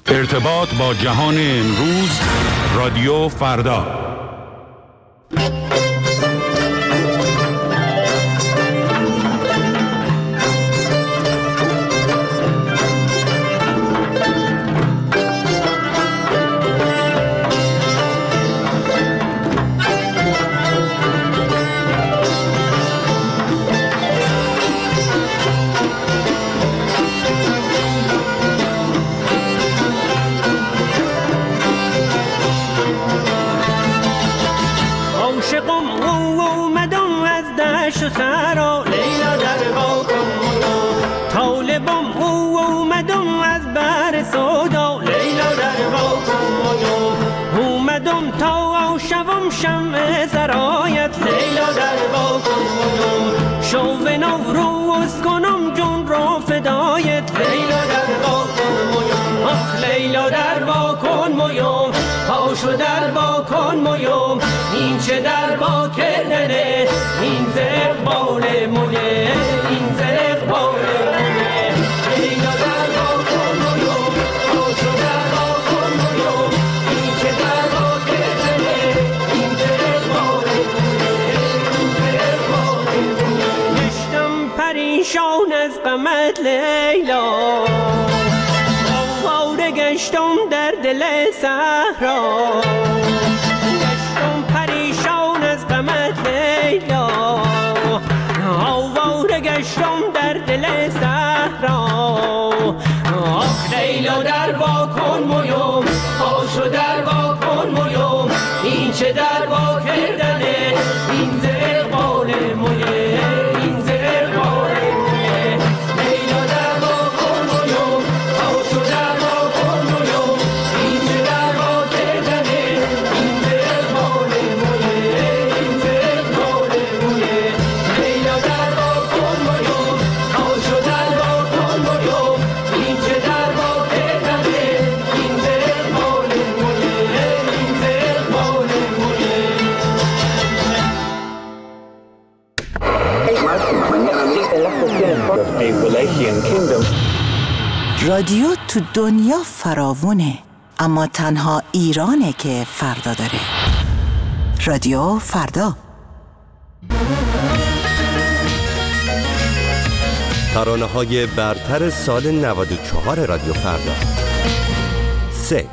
ارتباط با جهان امروز، رادیو فردا. شمع سرایت لیلا در با کنم، شوق نوروز کنم جون را فدایت لیلا در با کنم، آخ لیلا در با کن مویم، پاشو در با کن مویم، این چه در با کردنه، این ز اقبال مویه، این ز اقبال مویه، لیلا در با کن مویم، پاشو در با کن مویم، این چه در با کردنه، این ز اقبال مویه، این ز اقبال مویه. گشتم پریشان از غمت لیلا، آواره گشتم در دل صحرا، گشتم پریشان از غمت لیلا، آواره گشتم در دل صحرا، آخ لیلا در وا کن مویم، پاشو در وا کن مویم، این چه در وا کردنه، این ز اقبال مویه، این ز اقبال مویه، لیلا در وا کن مویم، پاشو در وا کن مویم، این چه در وا کردنه، این ز اقبال مویه، این ز اقبال مویه، لیلا در وا کن مویم، پاشو در وا کن مویم، این چه در وا کردنه، این ز اقبال مویه، این ز اقبال مویه. رادیو تو دنیا فراوونه، اما تنها ایرانه که فردا داره. رادیو فردا. ترانه‌های برتر سال 94 رادیو فردا. 3.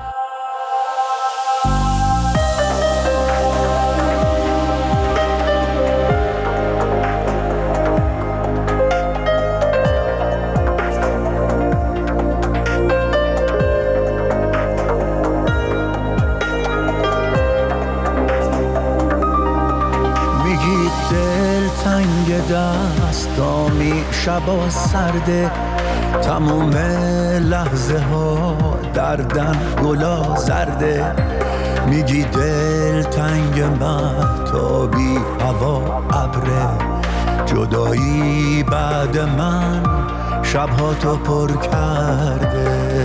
میگی دل تنگ دستامی، شبا سرده، تموم لحظه ها دردن گلا زرده. میگی دل تنگ مهتابی، هوا ابره، جدایی بعد من شبها تو پر کرده.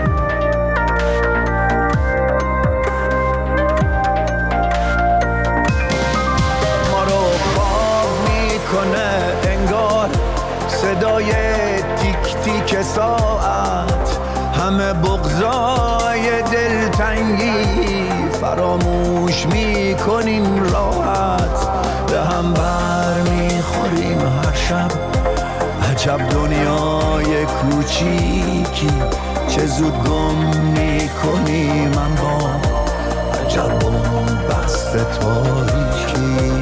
انگار صدای تیک تیک ساعت، همه بغضای دلتنگی فراموش میکنیم راحت، به هم بر میخوریم هر شب. عجب دنیای کوچیکی، چه زود گم میکنیم اما عجب بست تاریکی.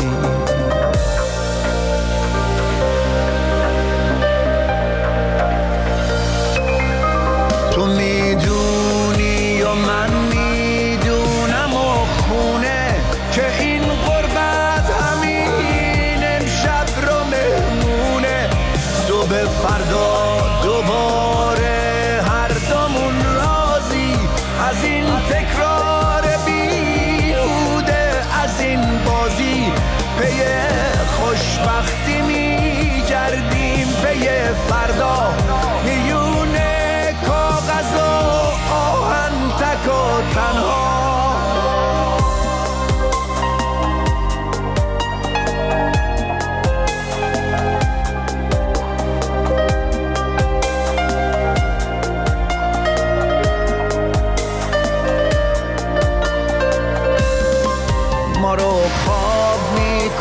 تو میدونی و من میدونم و خونه که این غربت همین امشب رو مهمونه. صبح فردا دوباره هر دومون راضی از این تکرار بیهوده، از این بازی پی خوشبختی میگردیم، پی فردا میونه کاغذ و آهن تک و تنها.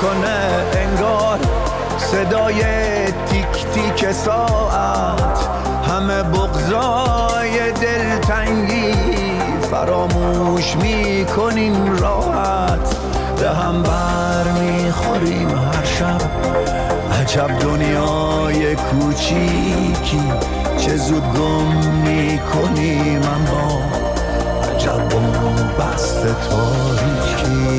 میکنه انگار صدای تیک تیک ساعت، همه بغضای دلتنگی فراموش میکنیم راحت، به هم بر میخوریم هر شب، عجب دنیای کوچیکی چه زود گم میکنیم اما عجب بست تاریکی.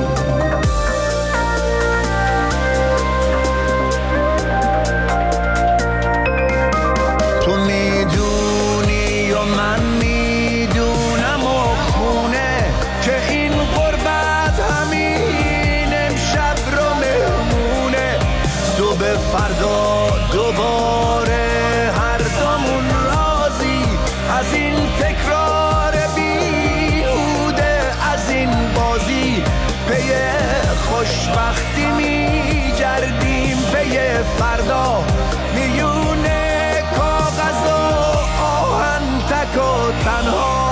تو میدونی و من میدونم و خونه که این غربت همین امشب رو مهمونه، صبح فردا دوباره هر دومون راضی از این تکرار بیهوده، از این بازی پی خوشبختی میگردیم، پی فردا میونه کاغذ و آهن تک و تنها.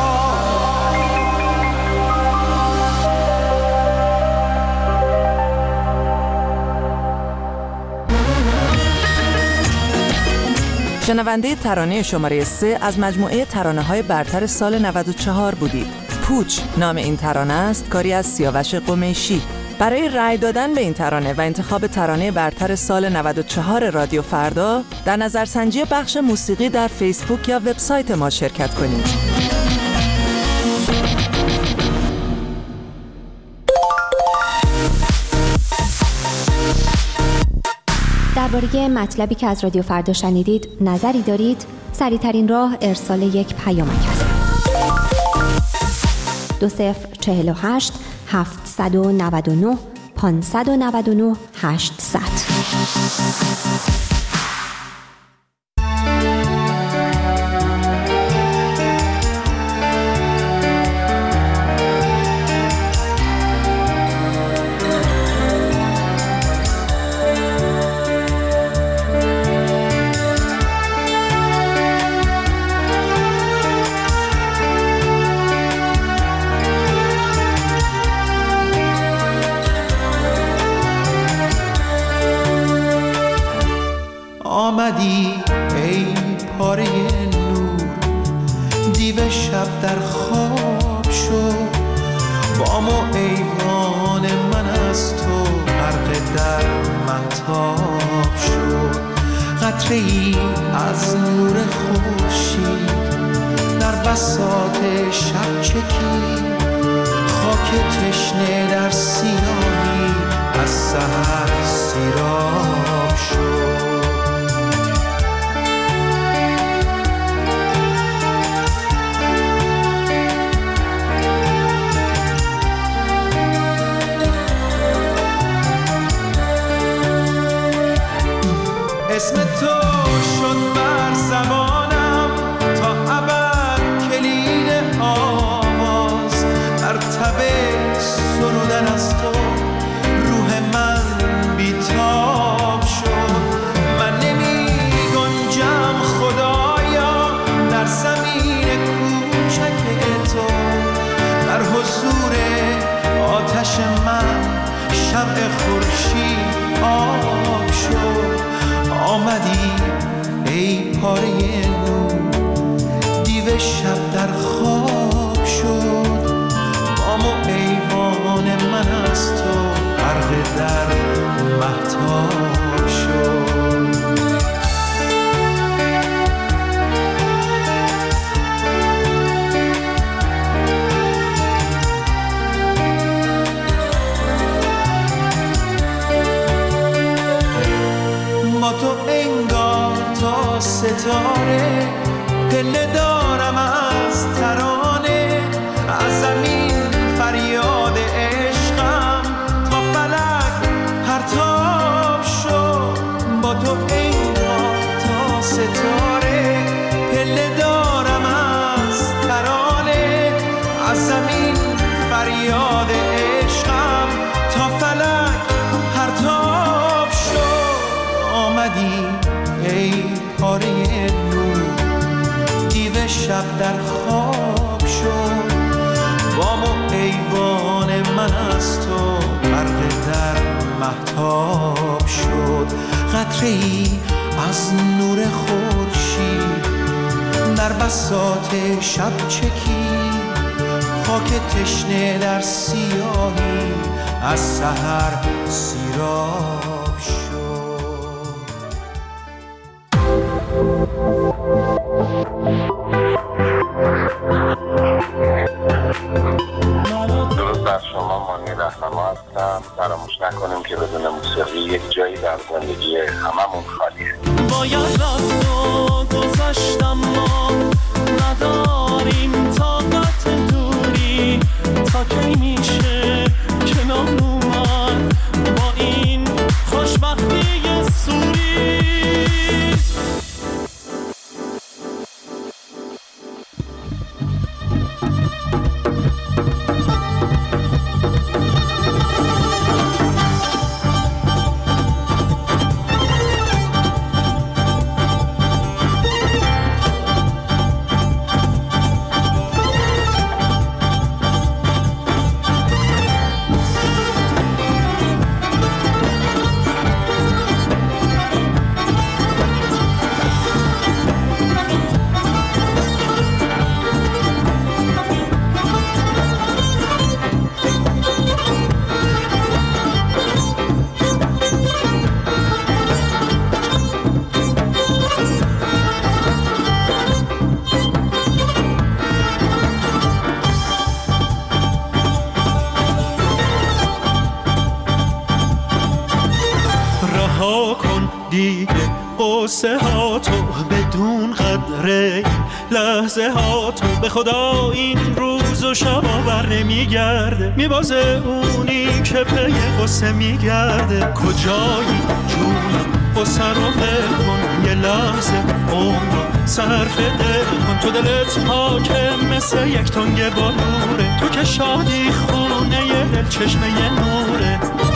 شنونده ترانه شماره 3 از مجموعه ترانه‌های برتر سال 94 بودید. پوچ نام این ترانه است، کاری از سیاوش قمیشی. برای رأی دادن به این ترانه و انتخاب ترانه برتر سال 94 رادیو فردا، در نظرسنجی بخش موسیقی در فیسبوک یا وبسایت ما شرکت کنید. درباره مطلبی که از رادیو فردا شنیدید نظری دارید؟ سریع‌ترین راه ارسال یک پیامک است. 2048 799 599 800. آمدی ای پاره نور، دیو شب در خواب شد، بام و ایوان من از تو غرق در مهتاب شد، قطره ای از نور خورشید در بساط شب چکید، خاک تشنه در سیاهی از سحر سیراب شد. اسم تو شد بر زبانم تا ابد کلید آواز، در تب سرودن از تو روح من بیتاب شد، من نمی گنجم خدایا در زمین کوچک تو، در حضور آتش من شمع خورشید آب شد. آمدی ای پاره نور، دیو شب در خواب شد، بام و ایوان من از تو غرق در مهتاب شد. با تو انگار تا ستاره پله دارم از ترانه، از زمین فریاد عشقم تا فلک پرتاب شد. با تو انگار تا ستاره پله دارم از ترانه، از زمین فریاد عشقم تا فلک پرتاب شد. آمدی ای پاره نور، دیو شب در خواب شد، بام و ایوان من از تو غرق در مهتاب شد، قطره‌ای از نور خورشید در بساط شب چکید. خاک تشنه در سیاهی از سحر سیراب شد. درود بر شما، مانی رهنما هستم. فراموش نکنیم که بدون موسیقی یک جایی در زندگی هممون خالیه. باید رفت و گذشتم، ما نداریم طاقت دوری. تا کی میشه کنار اومد با این خوشبختی سوری؟ قصه ها تو بدون قدره، لحظه ها تو به خدا این روز و شب آور نمیگرده. میبازه اونی که پی قصه میگرده. کجایی جون قصه رو ول کن، یه لحظه عمر صرف دل کن. تو دلت پاکه مثل یک تنگ بالوره، تو که شادی خونه یه دل چشمه یه نوره.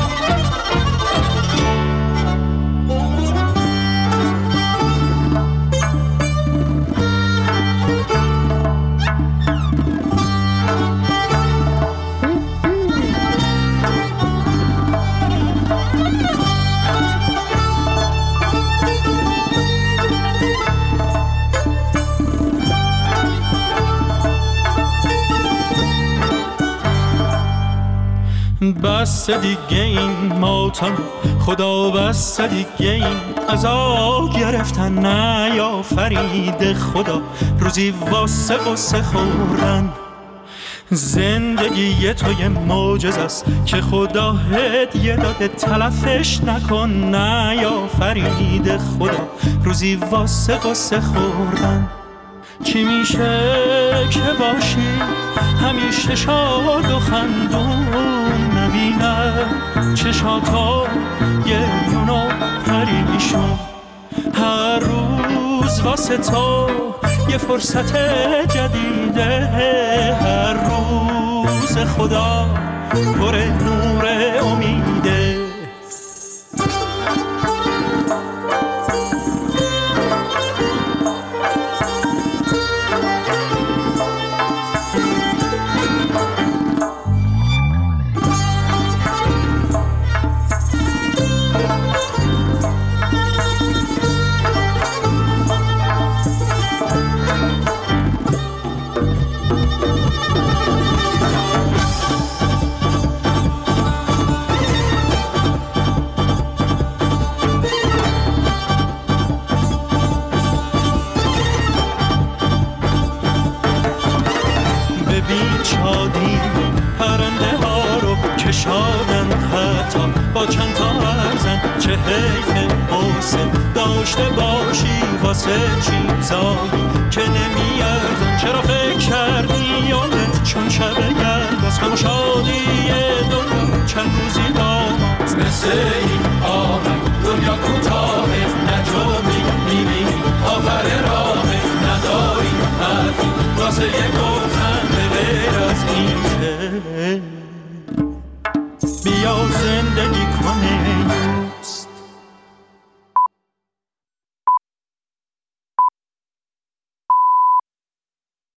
بس دیگه این ماتم خدا، بس دیگه این عذاب گرفتن نیافرید خدا. روزی واسه قصه خوردن زندگی تو یه معجزه است که خدا هدیه داده، تلفش نکن نیافرید خدا. روزی واسه قصه خوردن چی میشه که باشی همیشه شاد و خندون، نبینه چشاتا گریون و پریشون. هر روز واسه تو یه فرصت جدیده، هر روز خدا پر نور امیده. با چند تا ارزن چه حیف حسن داشته باشی واسه چیزایی که نمیارزن. چرا فکر کردی یادت چون شب گرد از غم شادی دنیا چند روزی داماز. مثل این آهنگ دنیا کوتاه نجومی میبینی آخر راه نداری حرفی واسه یک